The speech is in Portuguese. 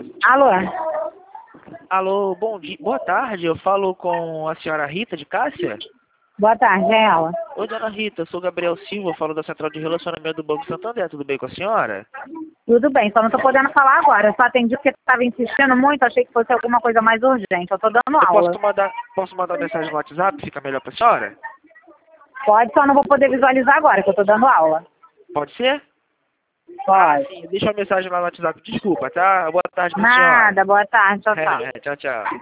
Alô? Alô, bom dia, boa tarde, eu falo com a senhora Rita de Cássia? Boa tarde, é ela. Oi, dona Rita, eu sou Gabriel Silva, falo da Central de Relacionamento do Banco Santander, tudo bem com a senhora? Tudo bem, só não tô podendo falar agora. Eu só atendi porque estava insistindo muito, achei que fosse alguma coisa mais urgente. Eu tô dando Eu aula. posso mandar mensagem no WhatsApp, fica melhor pra senhora? Pode, só não vou poder visualizar agora, que eu tô dando aula. Pode ser? Pode. Sim, deixa uma mensagem lá no WhatsApp, desculpa, tá? Boa tarde pra senhora. Nada, boa tarde, tchau, tchau. Tchau, tchau.